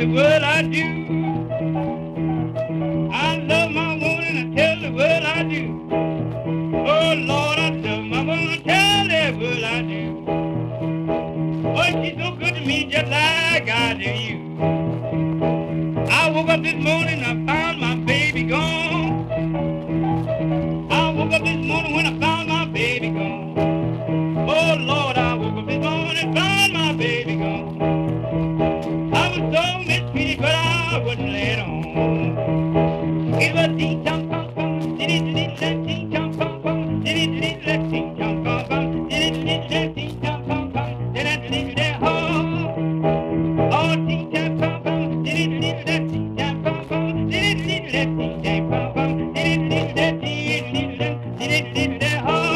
world I do. I love my woman and I tell the world I do. Oh Lord, I love my woman and tell the world I do. Oh, she's so good to me just like I do you. I woke up this morning, I found my baby gone. I woke up this morning when I found my baby gone. Oh Lord, I woke up this morning and found my baby gone. I was so mistreated, but I wouldn't let on. It was dee dum bum bum, diddy diddy let dee dum bum bum, diddy diddy let dee dum bum bum, diddy diddy let dee dum bum bum, diddy diddy let ho. Oh dee dum bum bum, diddy diddy let dee dum bum bum, diddy diddy let dee dum bum bum, diddy diddy let dee diddy let ho.